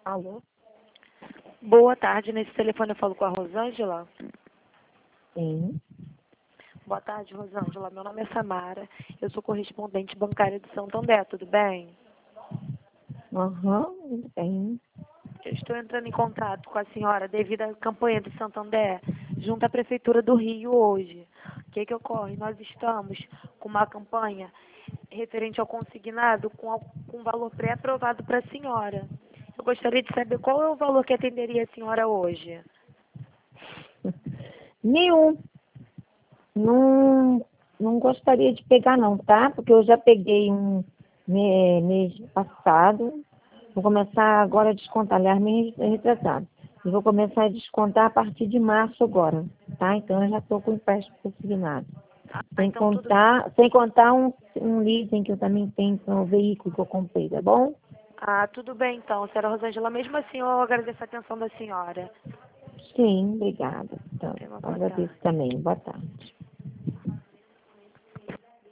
Alô? Boa tarde, nesse telefone eu falo com a Rosângela. Sim. Boa tarde, Rosângela. Meu nome é Samara, eu sou correspondente bancária de Santander, tudo bem? Tudo bem. Eu estou entrando em contato com a senhora devido à campanha do Santander junto à Prefeitura do Rio hoje. O que ocorre? Nós estamos com uma campanha referente ao consignado com valor pré-aprovado para a senhora. Eu gostaria de saber qual é o valor que atenderia a senhora hoje. Nenhum. Não gostaria de pegar não, tá? Porque eu já peguei mês passado. Vou começar agora a descontar, aliás, mês retrasado. E vou começar a descontar a partir de março agora, tá? Então eu já estou com o empréstimo consignado. Então tudo Sem contar um leasing que eu também tenho com o veículo que eu comprei, tá bom? Tudo bem então, senhora Rosângela. Mesmo assim, eu agradeço a atenção da senhora. Sim, obrigada. Então, Tenha uma boa agradeço tarde. também. Boa tarde.